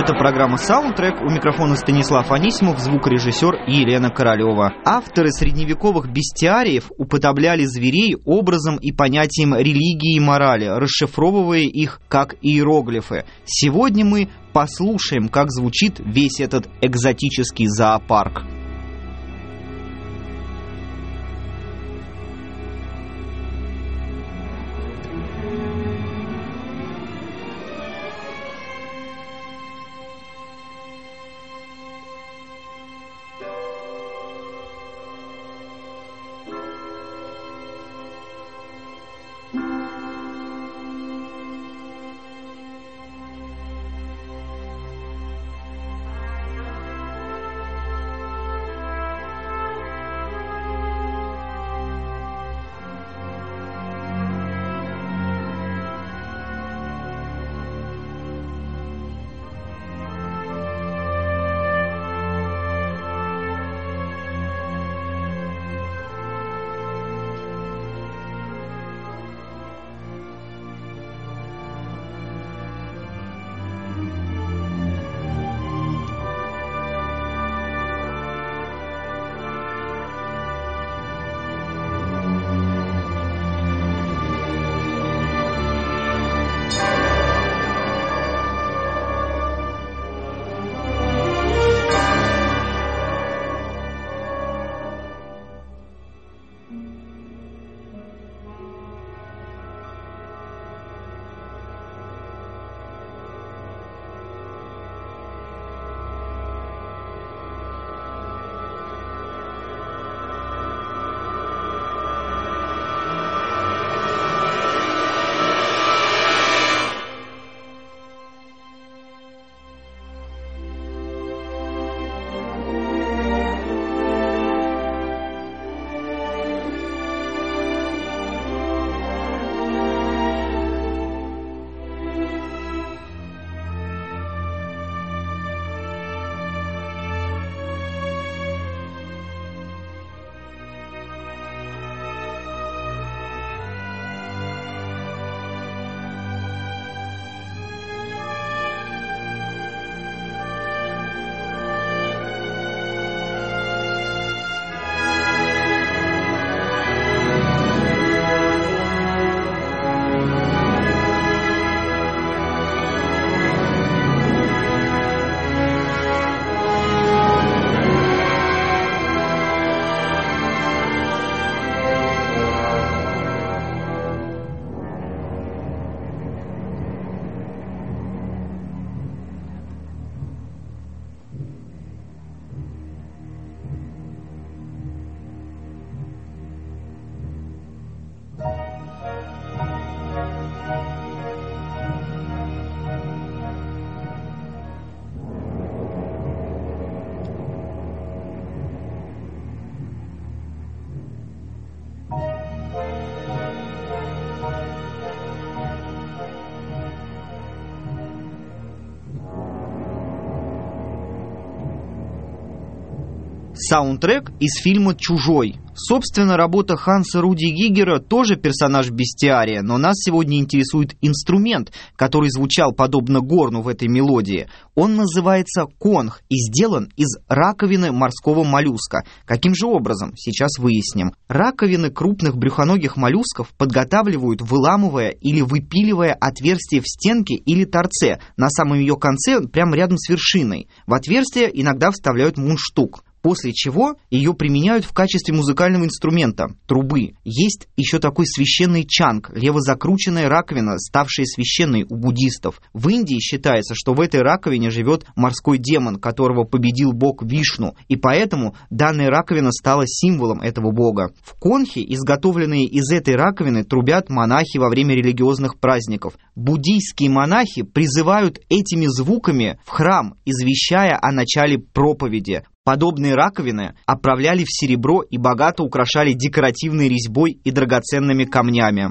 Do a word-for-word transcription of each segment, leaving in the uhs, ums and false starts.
Это программа «Саундтрек». У микрофона Станислав Анисимов, звукорежиссер Елена Королева. Авторы средневековых бестиариев уподобляли зверей образом и понятием религии и морали, расшифровывая их как иероглифы. Сегодня мы послушаем, как звучит весь этот экзотический зоопарк. Саундтрек из фильма «Чужой». Собственно, работа Ханса Руди Гигера тоже персонаж бестиария, но нас сегодня интересует инструмент, который звучал подобно горну в этой мелодии. Он называется конх и сделан из раковины морского моллюска. Каким же образом? Сейчас выясним. Раковины крупных брюхоногих моллюсков подготавливают, выламывая или выпиливая отверстие в стенке или торце, на самом ее конце, прямо рядом с вершиной. В отверстие иногда вставляют мундштук. После чего ее применяют в качестве музыкального инструмента – трубы. Есть еще такой священный чанг – левозакрученная раковина, ставшая священной у буддистов. В Индии считается, что в этой раковине живет морской демон, которого победил бог Вишну, и поэтому данная раковина стала символом этого бога. В конхе, изготовленные из этой раковины, трубят монахи во время религиозных праздников. Буддийские монахи призывают этими звуками в храм, извещая о начале проповеди. Подобные раковины оправляли в серебро и богато украшали декоративной резьбой и драгоценными камнями.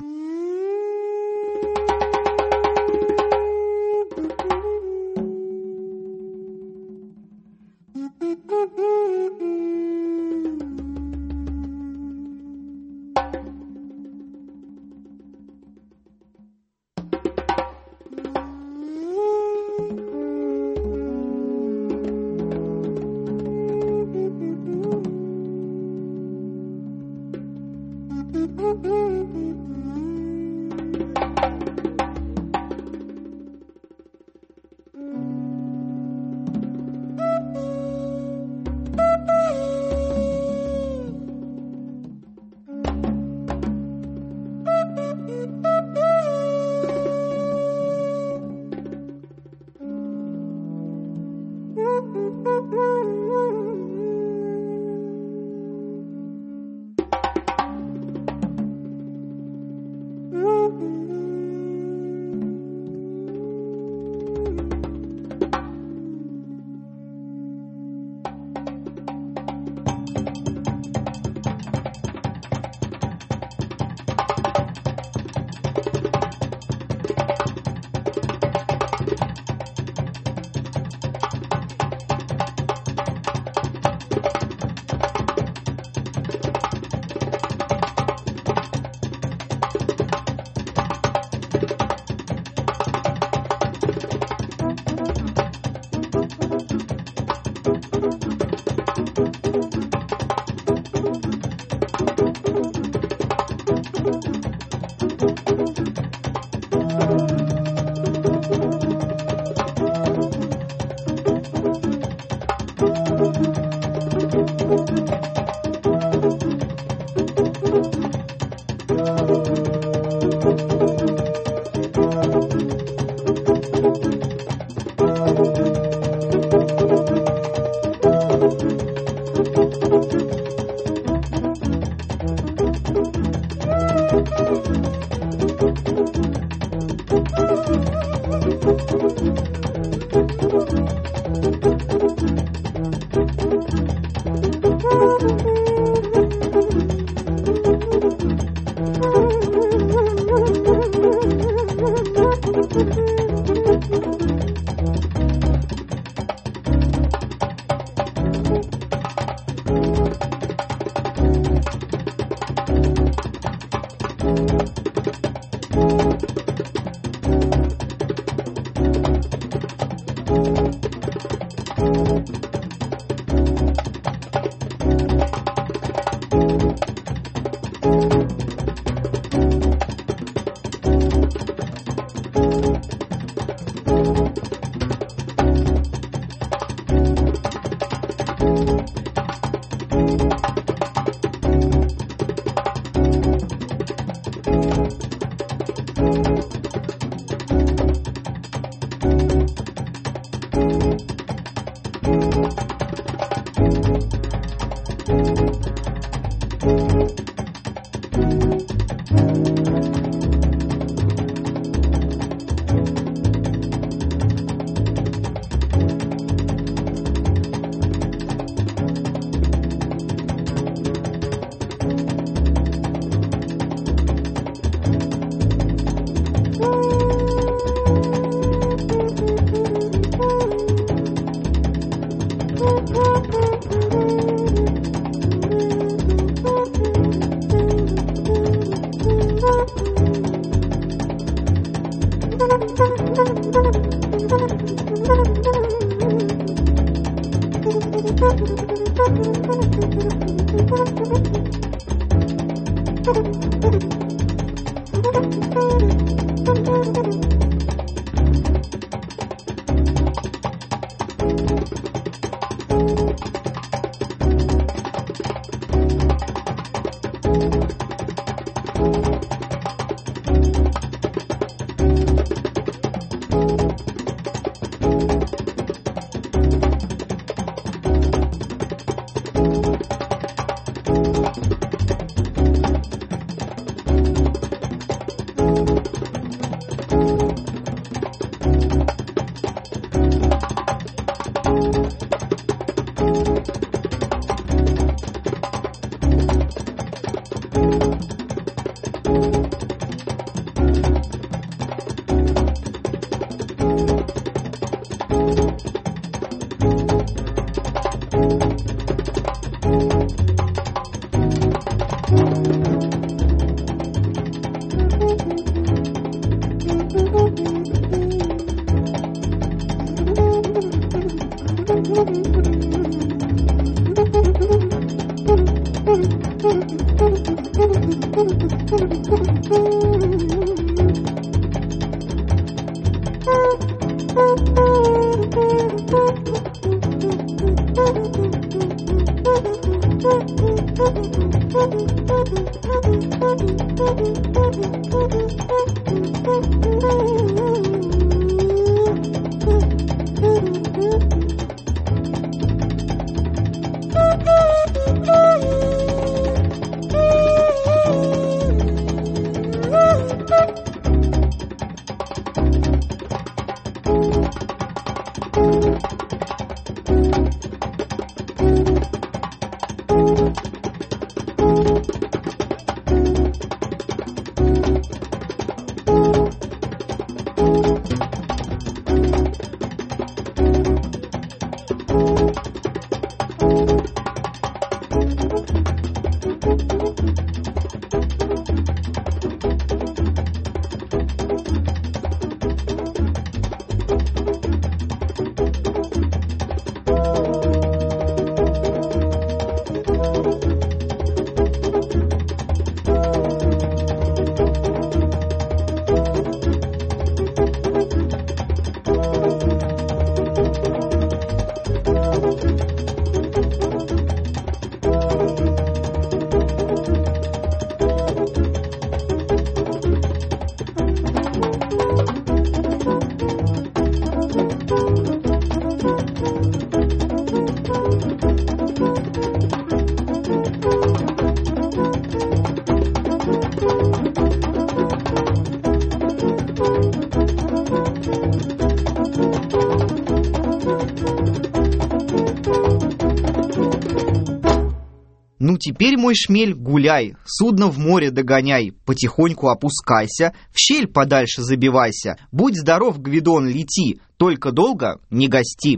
Ну теперь, мой шмель, гуляй, судно в море догоняй, потихоньку опускайся, в щель подальше забивайся, будь здоров, Гвидон, лети, только долго не гости.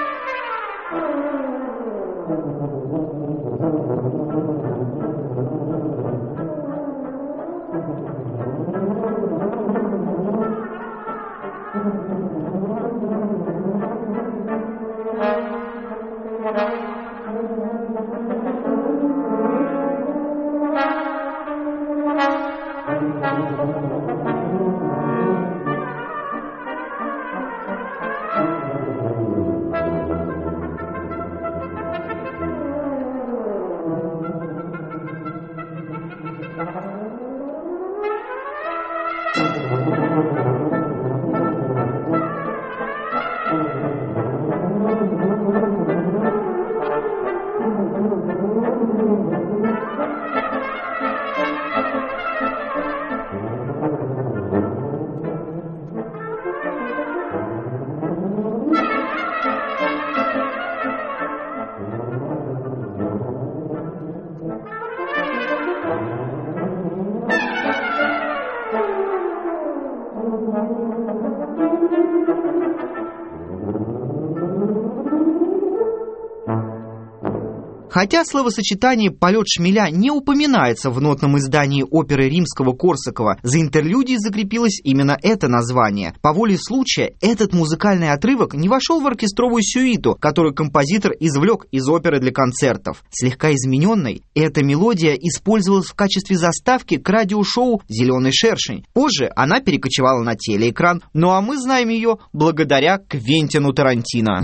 Хотя словосочетание «полет шмеля» не упоминается в нотном издании оперы Римского-Корсакова, за интерлюдией закрепилось именно это название. По воле случая этот музыкальный отрывок не вошел в оркестровую сюиту, которую композитор извлек из оперы для концертов. Слегка измененной, эта мелодия использовалась в качестве заставки к радиошоу «Зеленый шершень». Позже она перекочевала на телеэкран, ну а мы знаем ее благодаря Квентину Тарантино.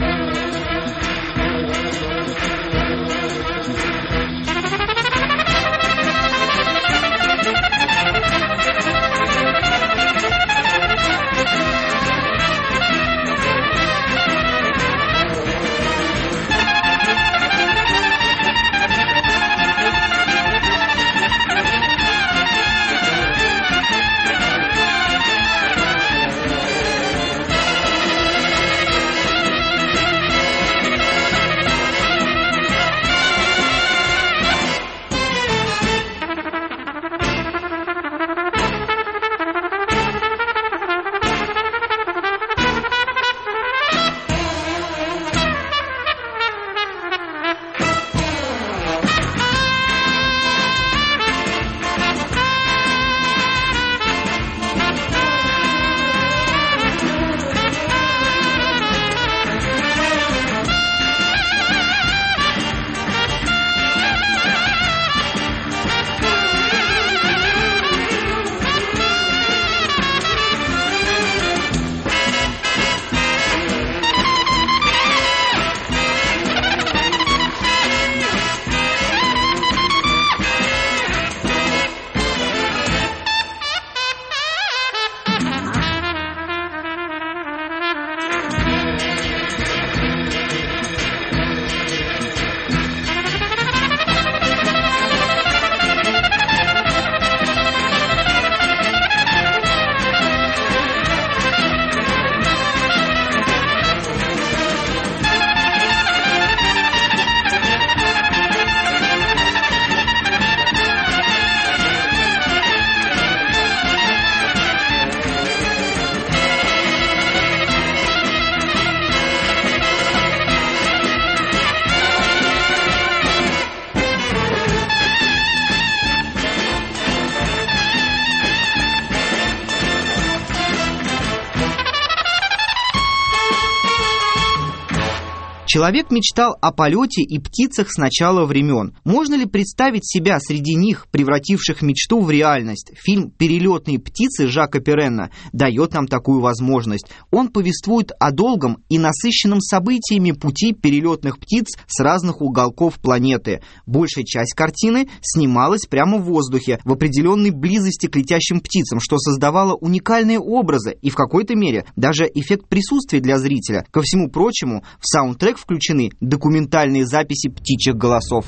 Человек мечтал о полете и птицах с начала времен. Можно ли представить себя среди них, превративших мечту в реальность? Фильм «Перелетные птицы» Жака Перенна дает нам такую возможность. Он повествует о долгом и насыщенном событиями пути перелетных птиц с разных уголков планеты. Большая часть картины снималась прямо в воздухе, в определенной близости к летящим птицам, что создавало уникальные образы и в какой-то мере даже эффект присутствия для зрителя. Ко всему прочему, в саундтрек включены документальные записи птичьих голосов.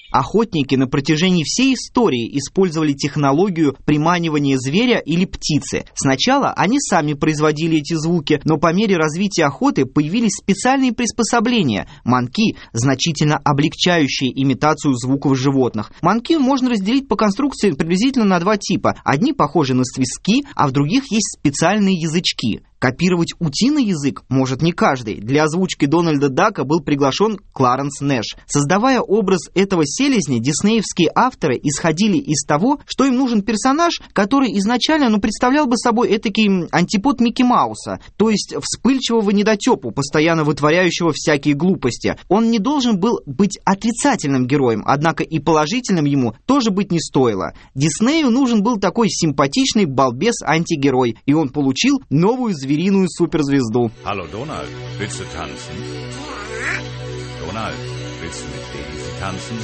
Охотники на протяжении всей истории использовали технологию приманивания зверя или птицы. Сначала они сами производили эти звуки, но по мере развития охоты появились специальные приспособления – манки, значительно облегчающие имитацию звуков животных. Манки можно разделить по конструкции приблизительно на два типа. Одни похожи на свистки, а в других есть специальные язычки. Копировать утиный язык может не каждый. Для озвучки Дональда Дака был приглашен Кларенс Нэш. Создавая образ этого селезня, диснеевские авторы исходили из того, что им нужен персонаж, который изначально ну, представлял бы собой этакий антипод Микки Мауса, то есть вспыльчивого недотепу, постоянно вытворяющего всякие глупости. Он не должен был быть отрицательным героем, однако и положительным ему тоже быть не стоило. Диснею нужен был такой симпатичный балбес-антигерой, и он получил новую звериную суперзвезду. Hallo Donald, willst du tanzen? Donald, willst du mit Daisy tanzen?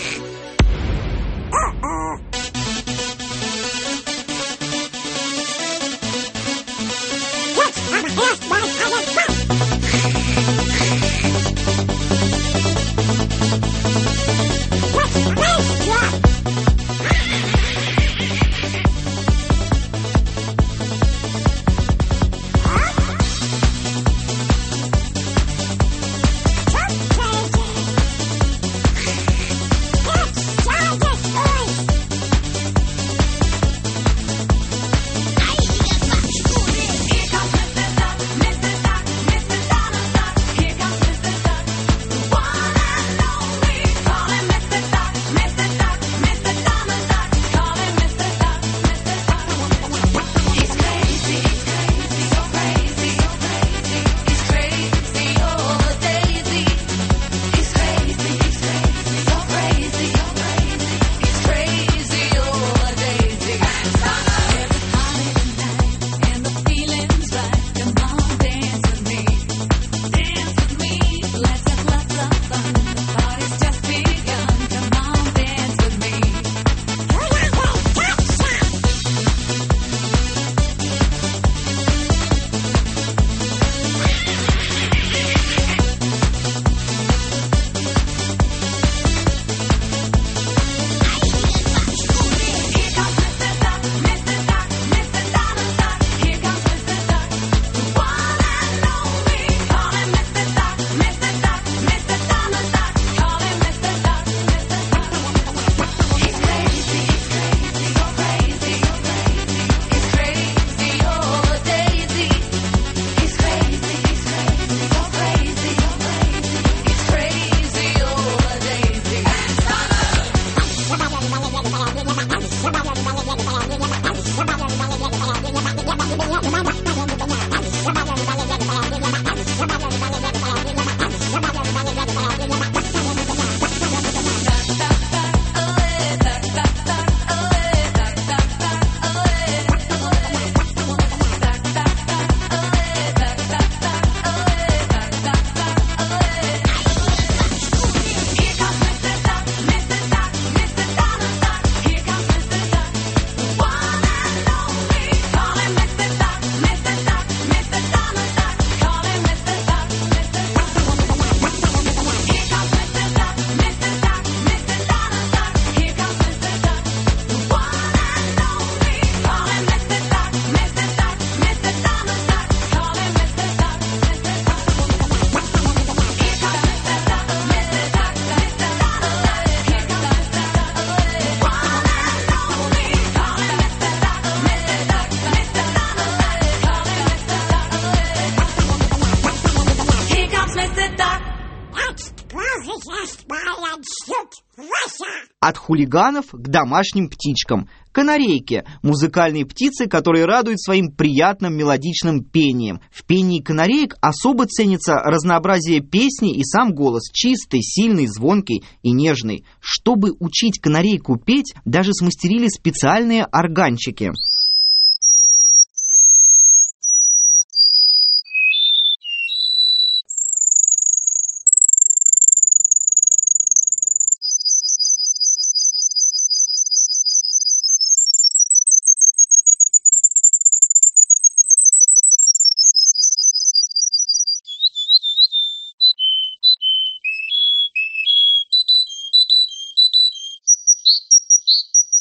От хулиганов к домашним птичкам. Канарейки – музыкальные птицы, которые радуют своим приятным мелодичным пением. В пении канареек особо ценится разнообразие песни и сам голос – чистый, сильный, звонкий и нежный. Чтобы учить канарейку петь, даже смастерили специальные органчики.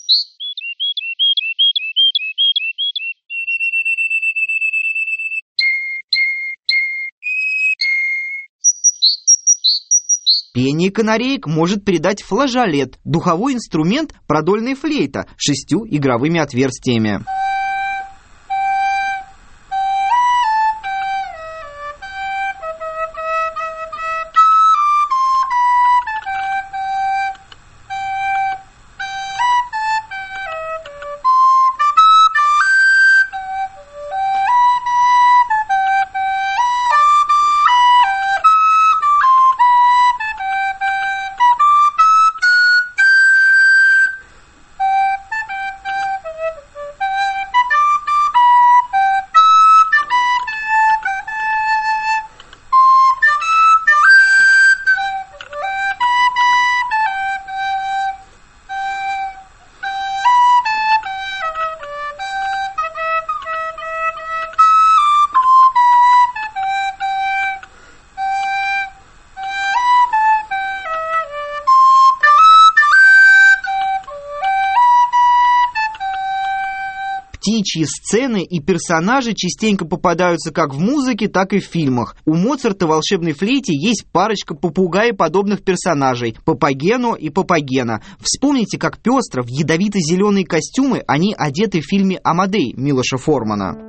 Пение канареек может передать флажолет, духовой инструмент продольная флейта с шестью игровыми отверстиями. Птичьи сцены и персонажи частенько попадаются как в музыке, так и в фильмах. У Моцарта в «Волшебной флейте» есть парочка попугаи-подобных персонажей – Папагено и Папагена. Вспомните, как пестро в ядовито-зеленые костюмы они одеты в фильме «Амадей» Милоша Формана.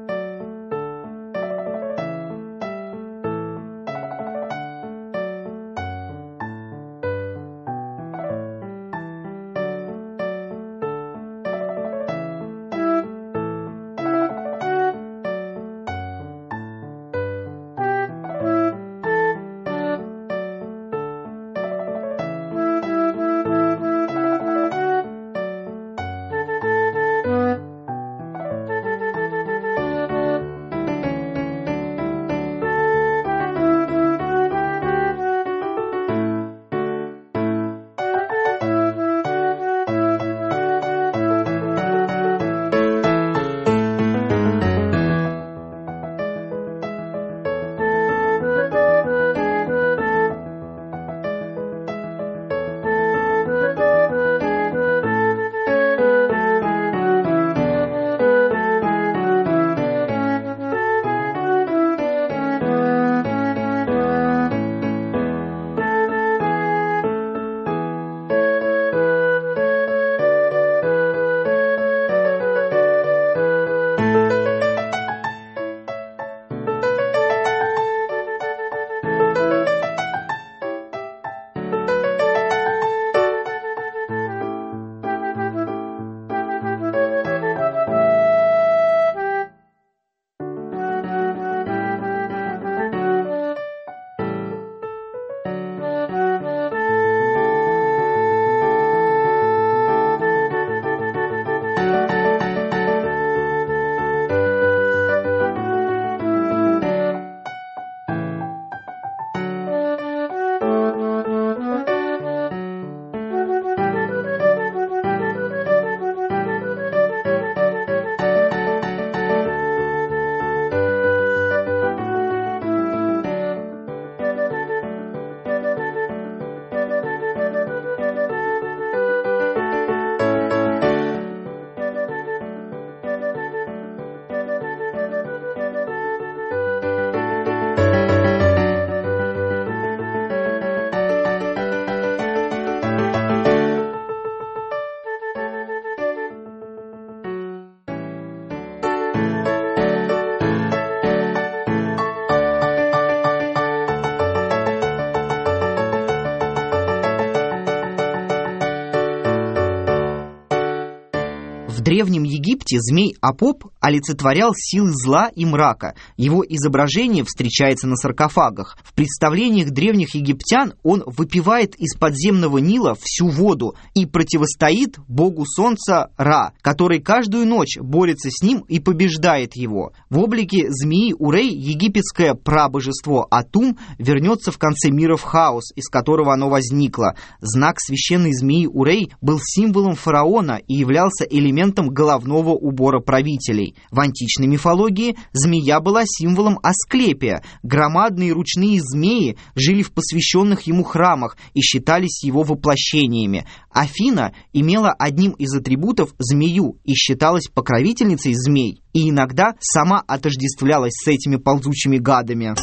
В Древнем Египте змей Апоп олицетворял силы зла и мрака. Его изображение встречается на саркофагах. В представлениях древних египтян он выпивает из подземного Нила всю воду и противостоит богу солнца Ра, который каждую ночь борется с ним и побеждает его. В облике змеи Урей египетское прабожество Атум вернется в конце мира в хаос, из которого оно возникло. Знак священной змеи Урей был символом фараона и являлся элементом инструментом головного убора правителей. В античной мифологии змея была символом Асклепия. Громадные ручные змеи жили в посвященных ему храмах и считались его воплощениями. Афина имела одним из атрибутов змею и считалась покровительницей змей, и иногда сама отождествлялась с этими ползучими гадами.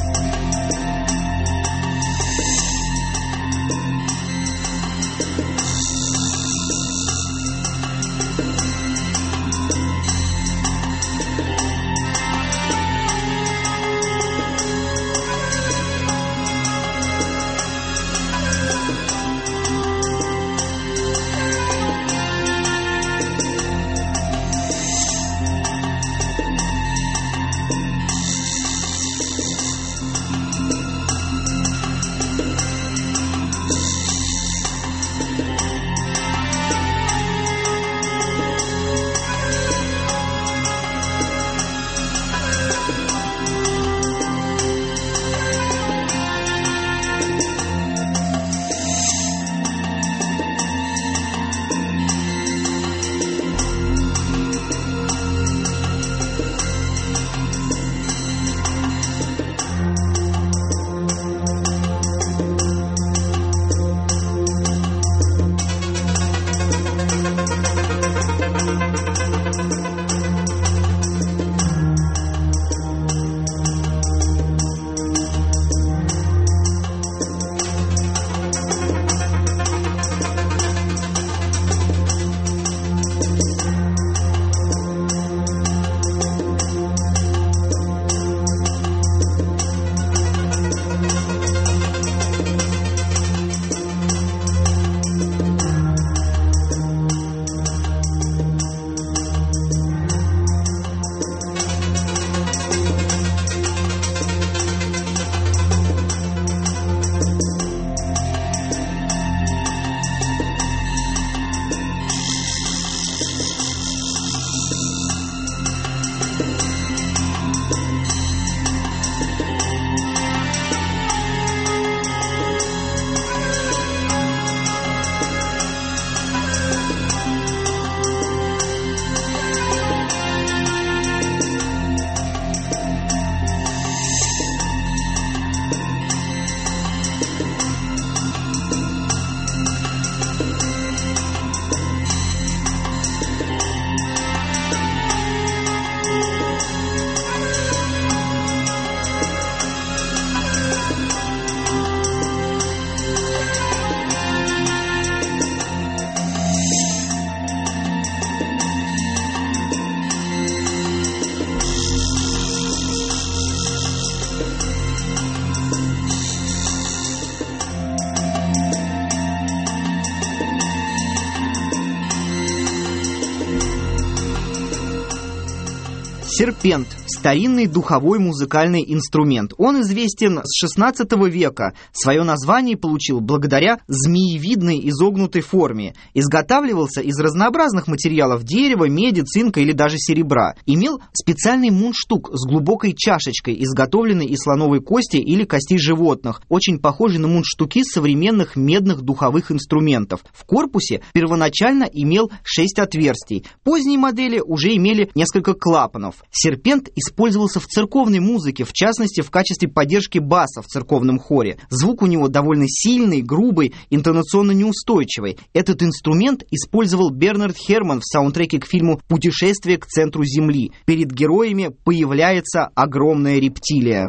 Серпент – старинный духовой музыкальный инструмент. Он известен с шестнадцатого века. Свое название получил благодаря змеевидной изогнутой форме. Изготавливался из разнообразных материалов дерева, меди, цинка или даже серебра. Имел специальный мундштук с глубокой чашечкой, изготовленной из слоновой кости или костей животных, очень похожий на мундштуки современных медных духовых инструментов. В корпусе первоначально имел шесть отверстий. Поздние модели уже имели несколько клапанов. Серпент использовался в церковной музыке, в частности, в качестве поддержки баса в церковном хоре. Звук у него довольно сильный, грубый, интонационно неустойчивый. Этот инструмент использовал Бернард Херман в саундтреке к фильму «Путешествие к центру Земли». Перед героями появляется огромная рептилия.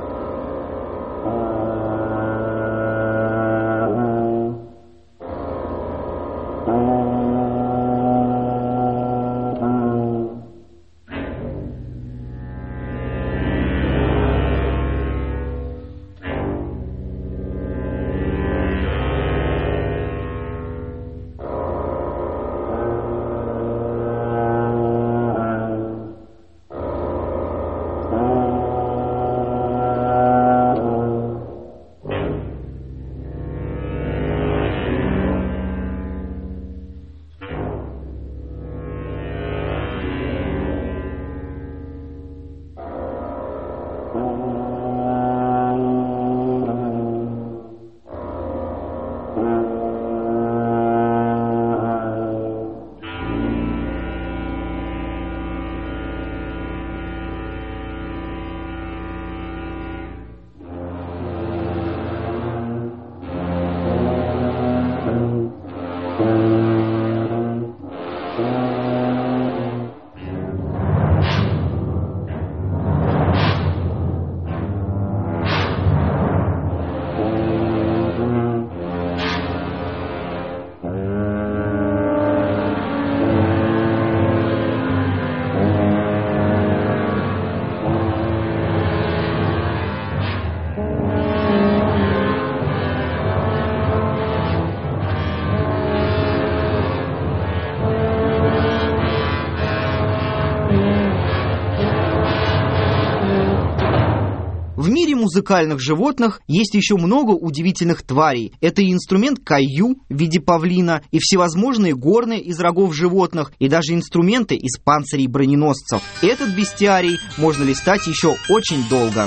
музыкальных животных есть еще много удивительных тварей. Это и инструмент кайю в виде павлина, и всевозможные горны из рогов животных, и даже инструменты из панцирей броненосцев. Этот бестиарий можно листать еще очень долго.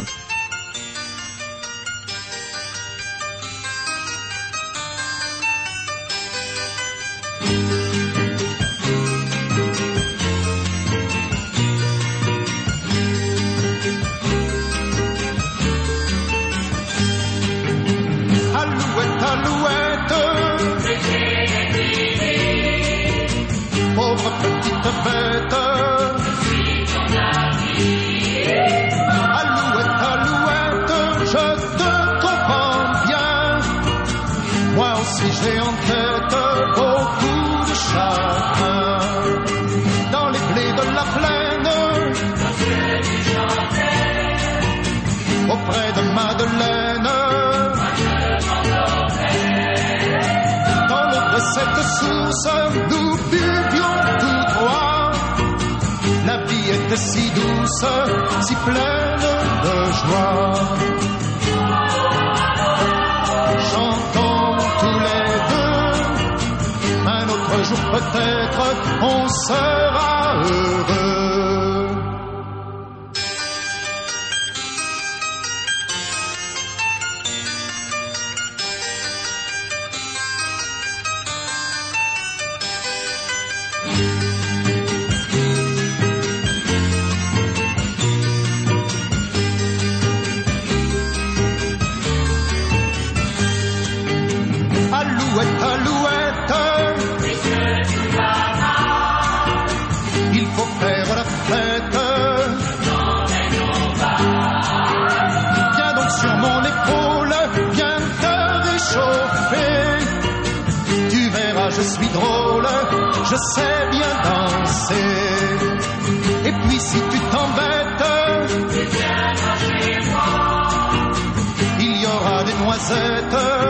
J'ai en tête beaucoup de chagrin. Dans les blés de la plaine, auprès de Madeleine, dans l'eau de cette source, nous buvions tous trois. La vie était si douce, si pleine de joie. Chantons tous les deux, un autre jour peut-être on sera heureux. Alouette, alouette, il faut faire la fête. Viens donc sur mon épaule, viens te réchauffer. Tu verras, je suis drôle, je sais bien danser. Et puis si tu t'embêtes, il y aura des noisettes